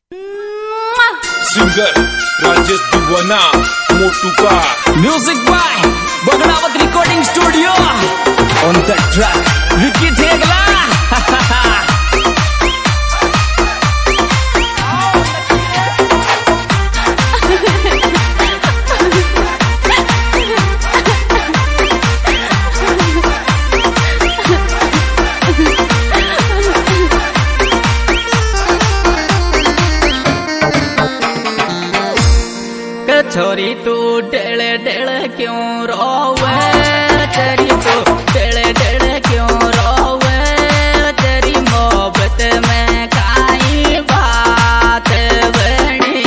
Singer Rajesh दिवाना मोटू का music by Bagdawat recording studio on the track Vicky Thegla. छोरी तू डेड़ डेड़ क्यों रोवे, तेरी तू डेड़ डेड़ क्यों रोवे, तेरी मोहब्बत में काई बात बनी।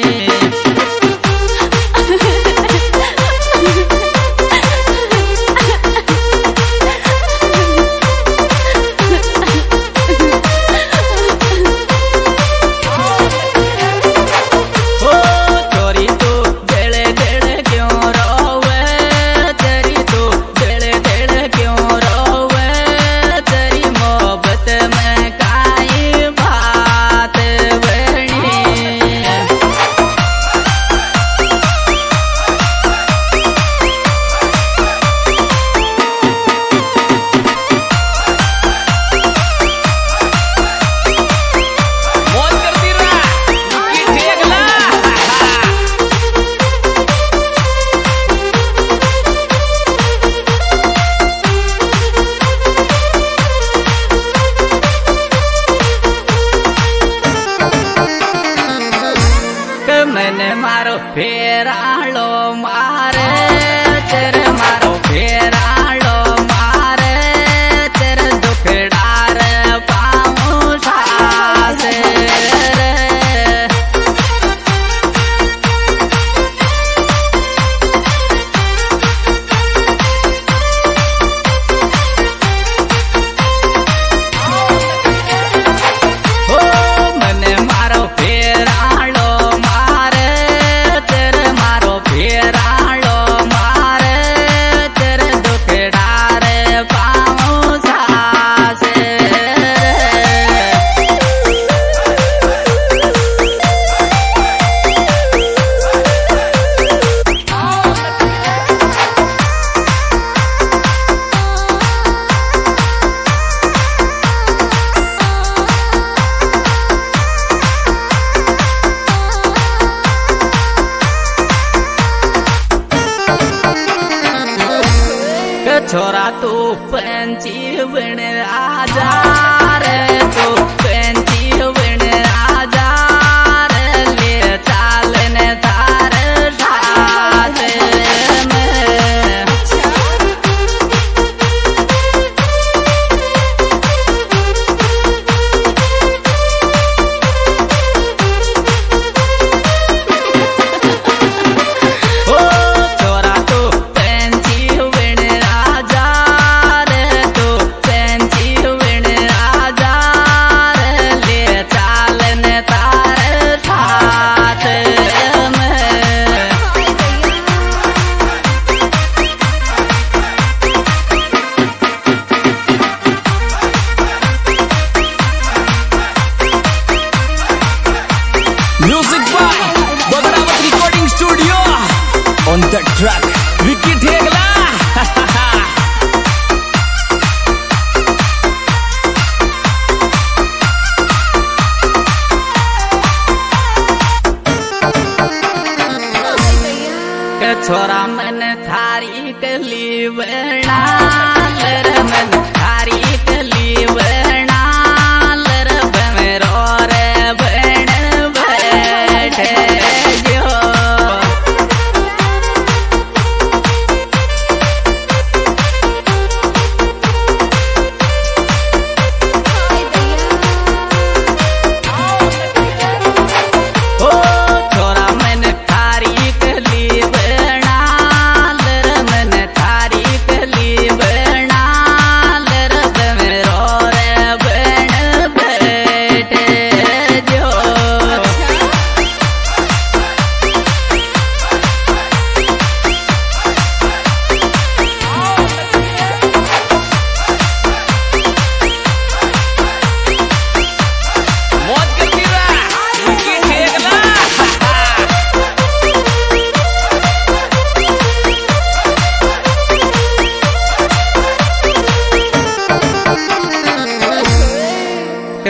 मैंने मारो फेरालो मारे, तेरे मारो फेरालो मारे, तेरे दुखड़ार पाऊं सास रे। ओ मैंने मारो फेरालो छोरा तू पंची बन आजा रे, तू पंची बन आजा रे, ले चालने तार साथ में। ओ छोरा तू पंची बन आजा रे, तू पंची बन आजा रे, ले चालने तार साथ में। Music by Bagdawat recording studio on the track Vicky Thegla. छोरा मन थारी कली बना मन थारी कली बना रो रे बन बैठे जो। ओ छोरा मन थारी कली बना मन थारी कली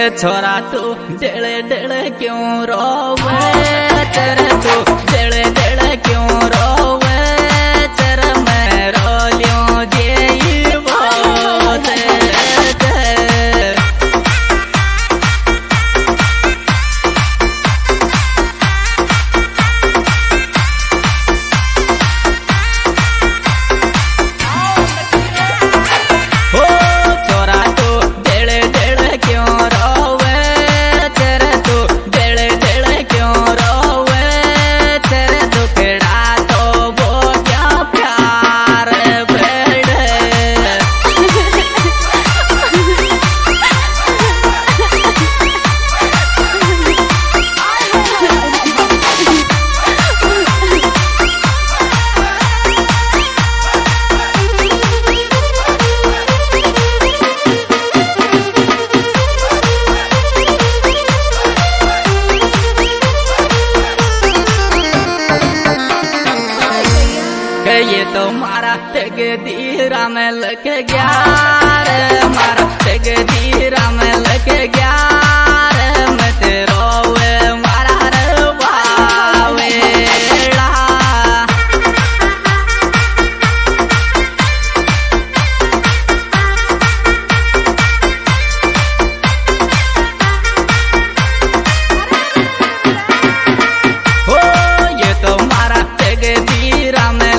छोरा तू डेले डेले क्यों रोवे तेरे तू डेले डेले क्यों रोवे तेरे मैं रो लियो जे बहुत ये तो मारा तकदीरा में लग गया रे मारा तकदीरा में लग गया रे मैं तेरो वे मारा रे बावेला हो ये तो मारा तकदीरा में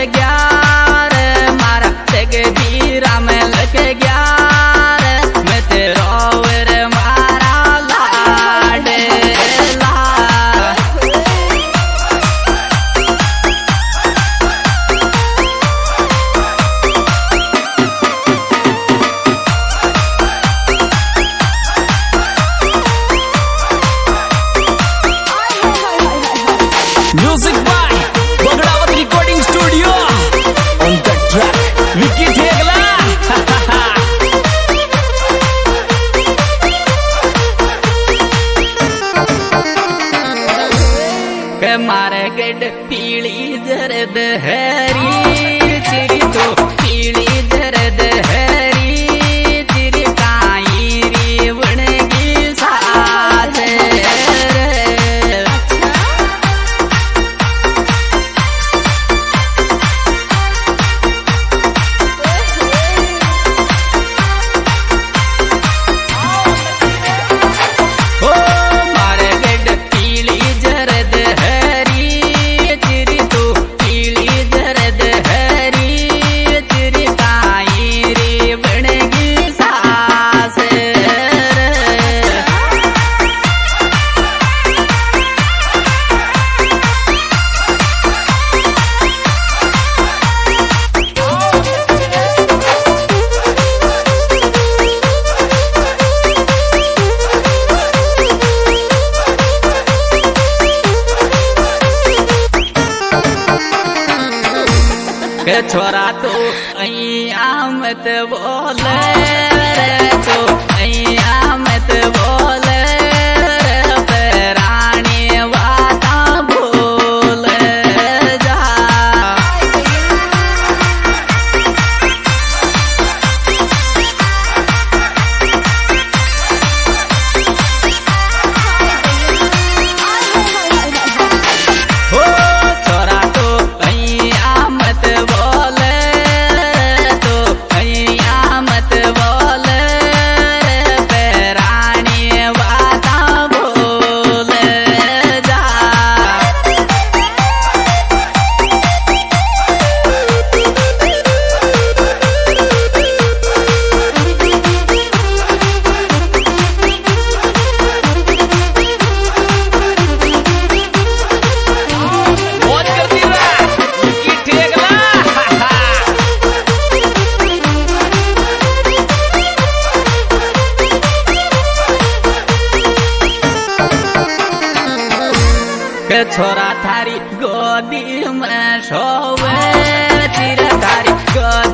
music by Bagdawat recording studio on the track Vicky Thegla के मारे गड पीली जरद हरी चिरी तो पीली जरद हरी चिरी काई री बनगी साथ छोरा तो अइया मत बोले रे तो अइया मत बोले रे प्राणी वाता भूल जा हो छोरा तो अइया मत बोले तो अइया मत बोले प्राणी वाता भूल जा मौज करती रहा विकी ठेगला के छोरा थारी गोदी में सोवे चिर थारी गोदी